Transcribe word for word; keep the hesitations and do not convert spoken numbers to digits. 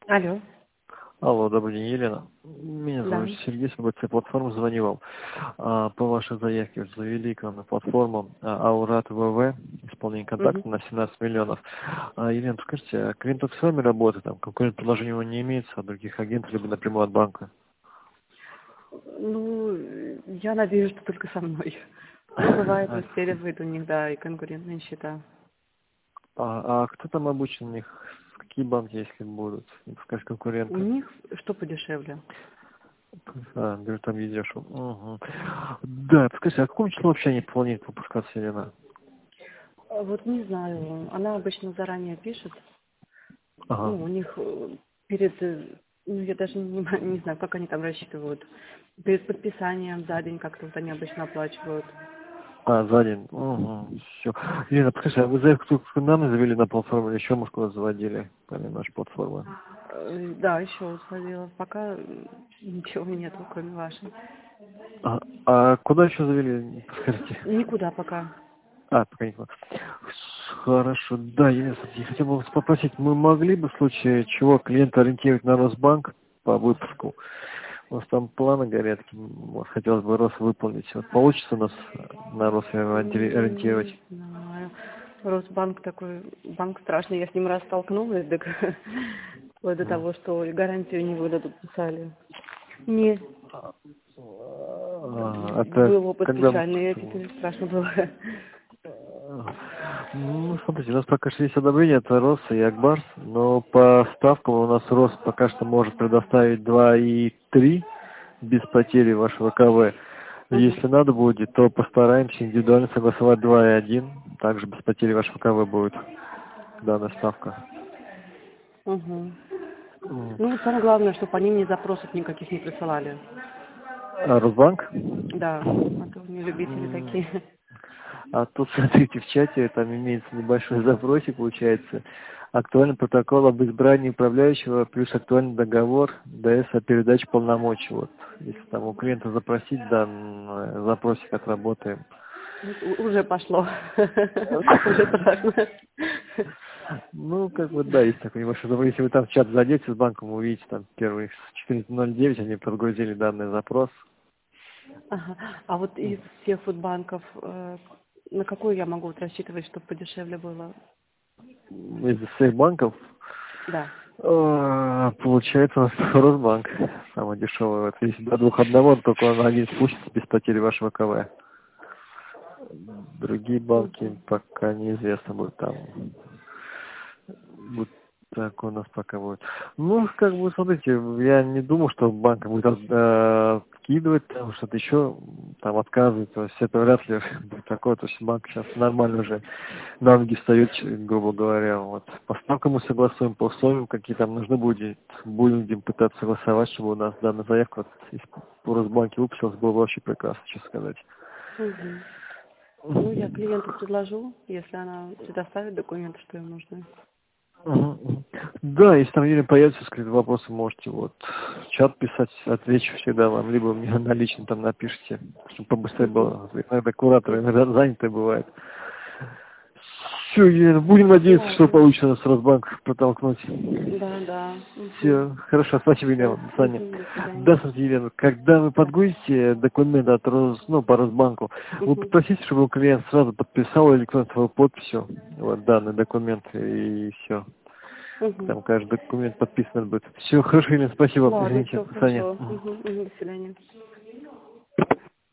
Алло, Алло, добрый день, Елена. Меня да. зовут Сергей, с МБЦ платформы звоню вам. А, по вашей заявке уже завели к нам на платформу а, Аурат ВВ, исполнение Мгм. контракта на семнадцать миллионов. А, Елена, скажите, а клиент только с вами работает, там конкурент предложения у него не имеется от других агентов, либо напрямую от банка? Ну, я надеюсь, что только со мной. Ну, бывает, А, выстреливает у них, да, и конкурентные счета. а- а кто там обычно у них? Какие банки, если будут? Не пускай У конкуренты. них что подешевле? А, говорю, там едешь. Угу. Да, скажите, а какому числу вообще они планируют выпускаться, Елена? А Вот не знаю, она обычно заранее пишет. Ага. Ну, у них э, перед, э, ну, я даже не, ма- не знаю, как они там рассчитывают. Перед подписанием за день как-то вот они обычно оплачивают. А, за день. Угу. Все. Лена, подскажи, а вы заявку только к нам завели на платформу или еще, может, куда заводили, помимо нашей платформы? Э, Да, еще вот ходила. Пока м, ничего нету, кроме вашей. А, а куда еще завели, подскажите? Никуда пока. А, пока не понял. Хорошо, да, я, я хотел бы вас попросить, мы могли бы в случае чего клиента ориентировать на Росбанк по выпуску? У нас там планы горят, вот, хотелось бы Рос выполнить. Вот получится у нас на Рос М, ориентировать? Не знаю. Росбанк такой, банк страшный. Я с ним раз столкнулась, так вплоть до того, что и гарантию не выдадут, писали. Не, А, это был опыт когда... печальный, а теперь страшно было. Ну, смотрите, у нас пока что есть одобрение от Роса и Акбарс, но по ставкам у нас Рос пока что может предоставить два и три без потери вашего КВ. Мгм. Если надо будет, то постараемся индивидуально согласовать два и один, также без потери вашего КВ будет данная ставка. Мгм. М. Ну, вот самое главное, чтобы они мне запросов никаких не присылали. А Росбанк? Да, а то не любители М. такие. А тут, смотрите, в чате там имеется небольшой запросик, получается. Актуальный протокол об избрании управляющего плюс актуальный договор ДС о передаче полномочий. Вот. Если там у клиента запросить данный запросик, отработаем. Вот у- уже пошло. Уже страшно. Ну, как бы, да, есть такой небольшой запрос. Если вы там в чат зайдете с банком, увидите там первый с четырнадцать ноль девять, они подгрузили данный запрос. Ага. А вот из всех фудбанков, э, на какой я могу вот рассчитывать, чтобы подешевле было? Из всех банков Да. э, получается у нас Росбанк самый дешевый. Вот если до двух одного, то только он один спустится без потери вашего КВ. Другие банки Мгм. пока неизвестно будет там. Вот так у нас пока будет. Ну, как бы, смотрите, я не думаю, что банк будет э, откидывать, там что-то еще, там отказывать. То есть это вряд ли будет такое. То есть банк сейчас нормально уже на ноги встает, грубо говоря. Вот. По ставкам мы согласуем, по условиям, какие там нужны будет, будем пытаться согласовать, чтобы у нас данная заявка вот, из по Росбанке выпустилась, было бы вообще прекрасно, честно сказать. Мгм. Ну, я клиенту предложу, если она предоставит документы, что им нужны. Мгм, мгм. Да, если там или появятся какие-то вопросы, можете вот в чат писать, отвечу всегда вам, либо мне на лично там напишите, чтобы побыстрее Мгм. было. Иногда кураторы Мгм. иногда заняты бывает. Все, Елена, будем надеяться, что Ладно. получится нас Росбанк протолкнуть. Да, да. Угу. Все, хорошо, спасибо, Елена, Все. до свидания. Угу. До Да, свидания. смотрите, Елена, когда вы Да. подгрузите документы от Рос, ну, по Росбанку, вы Угу. попросите, чтобы клиент сразу подписал электронной своей подписью вот данный документ и все. Угу. Там каждый документ подписан будет. Все, хорошо, Елена, спасибо. Ладно, Извините, все до свидания. хорошо. Мгм. Угу. Угу. До свидания.